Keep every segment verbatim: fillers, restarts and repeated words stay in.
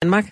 Danmark.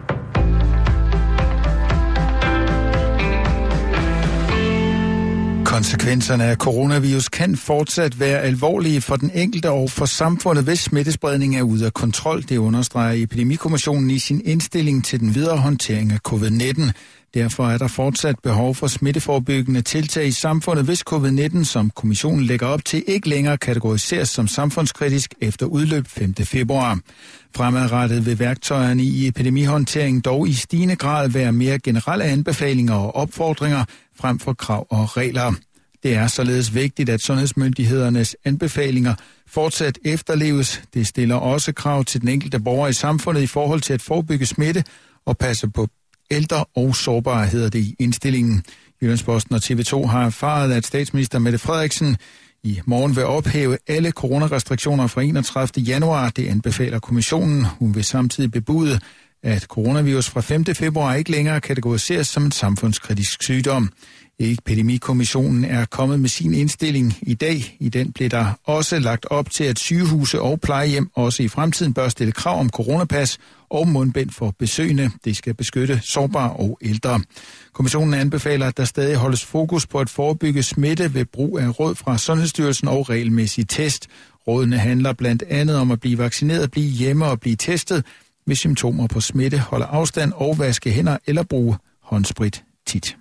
Konsekvenserne af coronavirus kan fortsat være alvorlige for den enkelte og for samfundet, hvis smittespredningen er ude af kontrol. Det understreger Epidemikommissionen i sin indstilling til den videre håndtering af covid nitten. Derfor er der fortsat behov for smitteforebyggende tiltag i samfundet, hvis covid nitten, som kommissionen lægger op til, ikke længere kategoriseres som samfundskritisk efter udløb femte februar. Fremadrettet vil værktøjerne i epidemihåndteringen dog i stigende grad være mere generelle anbefalinger og opfordringer frem for krav og regler. Det er således vigtigt, at sundhedsmyndighedernes anbefalinger fortsat efterleves. Det stiller også krav til den enkelte borger i samfundet i forhold til at forebygge smitte og passe på ældre og sårbare, hedder det i indstillingen. Jyllandsposten og T V to har erfaret, at statsminister Mette Frederiksen i morgen vil ophæve alle coronarestriktioner fra enogtredivte januar. Det anbefaler kommissionen. Hun vil samtidig bebude, at coronavirus fra femte februar ikke længere kategoriseres som en samfundskritisk sygdom. Epidemikommissionen er kommet med sin indstilling i dag. I den blev der også lagt op til, at sygehuse og plejehjem også i fremtiden bør stille krav om coronapas og mundbind for besøgende. Det skal beskytte sårbare og ældre. Kommissionen anbefaler, at der stadig holdes fokus på at forebygge smitte ved brug af råd fra Sundhedsstyrelsen og regelmæssig test. Rådene handler blandt andet om at blive vaccineret, blive hjemme og blive testet ved symptomer på smitte, holde afstand og vaske hænder eller bruge håndsprit tit.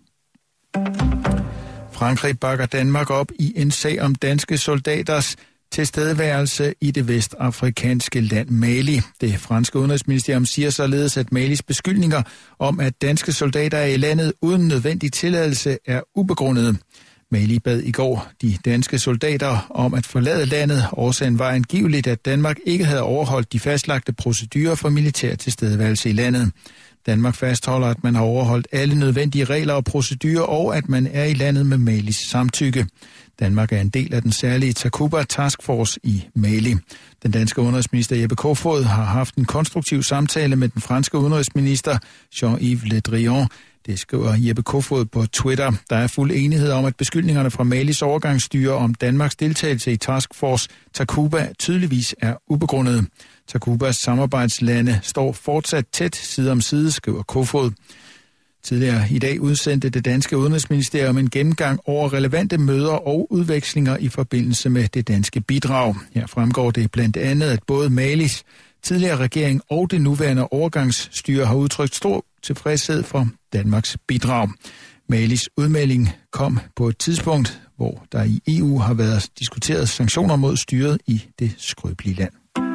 Frankrig bakker Danmark op i en sag om danske soldaters tilstedeværelse i det vestafrikanske land Mali. Det franske udenrigsministerium siger således, at Malis beskyldninger om, at danske soldater er i landet uden nødvendig tilladelse, er ubegrundede. Mali bad i går de danske soldater om at forlade landet. Årsagen var angiveligt, at Danmark ikke havde overholdt de fastlagte procedurer for militær tilstedeværelse i landet. Danmark fastholder, at man har overholdt alle nødvendige regler og procedurer, og at man er i landet med Malis samtykke. Danmark er en del af den særlige Takuba Task Force i Mali. Den danske udenrigsminister Jeppe Kofod har haft en konstruktiv samtale med den franske udenrigsminister Jean-Yves Le Drian. Det skriver Jeppe Kofod på Twitter. Der er fuld enighed om, at beskyldningerne fra Malis overgangsstyre om Danmarks deltagelse i Task Force Takuba tydeligvis er ubegrundede. Takubas samarbejdslande står fortsat tæt side om side, skriver Kofod. Tidligere i dag udsendte det danske udenrigsministerium en gennemgang over relevante møder og udvekslinger i forbindelse med det danske bidrag. Her fremgår det blandt andet, at både Malis tidligere regering og det nuværende overgangsstyre har udtrykt stor tilfredshed for Danmarks bidrag. Malis udmelding kom på et tidspunkt, hvor der i E U har været diskuteret sanktioner mod styret i det skrøbelige land.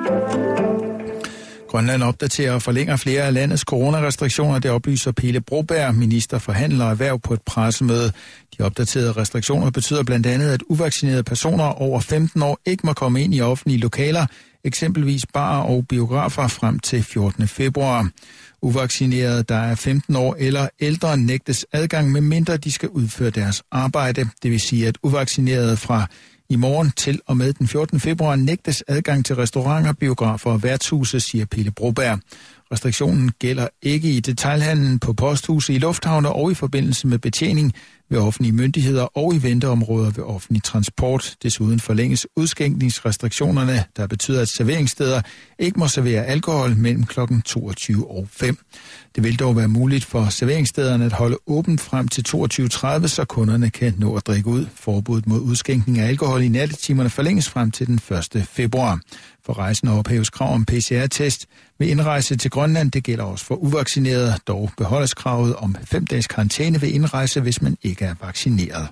Grønland opdaterer og forlænger flere af landets coronarestriktioner. Det oplyser Pele Broberg, minister for handel og erhverv, på et pressemøde. De opdaterede restriktioner betyder blandt andet, at uvaccinerede personer over femten år ikke må komme ind i offentlige lokaler, eksempelvis barer og biografer, frem til fjortende februar. Uvaccinerede, der er femten år eller ældre, nægtes adgang, medmindre de skal udføre deres arbejde. Det vil sige, at uvaccinerede fra i morgen til og med den fjortende februar nægtes adgang til restauranter, biografer og værtshuse, siger Pelle Broberg. Restriktionen gælder ikke i detailhandlen, på posthuse, i lufthavne og i forbindelse med betjening ved offentlige myndigheder og i venteområder ved offentlig transport. Desuden forlænges udskænkningsrestriktionerne, der betyder, at serveringssteder ikke må servere alkohol mellem klokken toogtyve og fem. Det vil dog være muligt for serveringsstederne at holde åbent frem til toogtyve tredive, så kunderne kan nå at drikke ud. Forbuddet mod udskænkning af alkohol i nattetimerne forlænges frem til den første februar. For rejsende ophæves krav om P C R-test ved indrejse til Grønland. Det gælder også for uvaccinerede. Dog beholdes kravet om fem dages karantæne ved indrejse, hvis man ikke er vaccineret.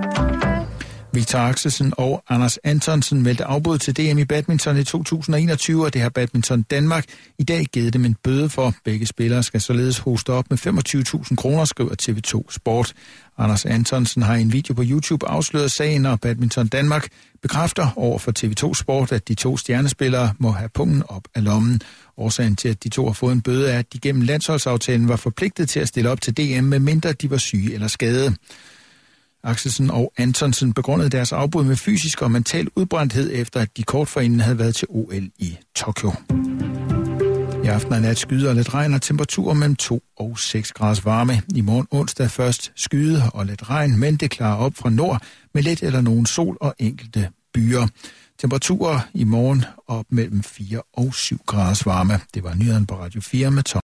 Victor Axelsen og Anders Antonsen meldte afbud til D M i badminton i to tusind og enogtyve, og det har Badminton Danmark i dag givet dem en bøde for. Begge spillere skal således hoste op med femogtyve tusind kroner, skriver T V to Sport. Anders Antonsen har i en video på YouTube afsløret sagen, og Badminton Danmark bekræfter over for T V to Sport, at de to stjernespillere må have pungen op af lommen. Årsagen til, at de to har fået en bøde, er, at de gennem landsholdsaftalen var forpligtet til at stille op til D M, medmindre de var syge eller skadede. Axelsen og Antonsen begrundede deres afbud med fysisk og mental udbrændthed, efter at de kort forinden havde været til O L i Tokyo. I aften og nat skyder og lidt regn og temperaturer mellem to og seks graders varme. I morgen onsdag først skyde og lidt regn, men det klarer op fra nord med lidt eller nogen sol og enkelte byer. Temperaturer i morgen op mellem fire og syv graders varme. Det var nyheden på Radio fire med Tom.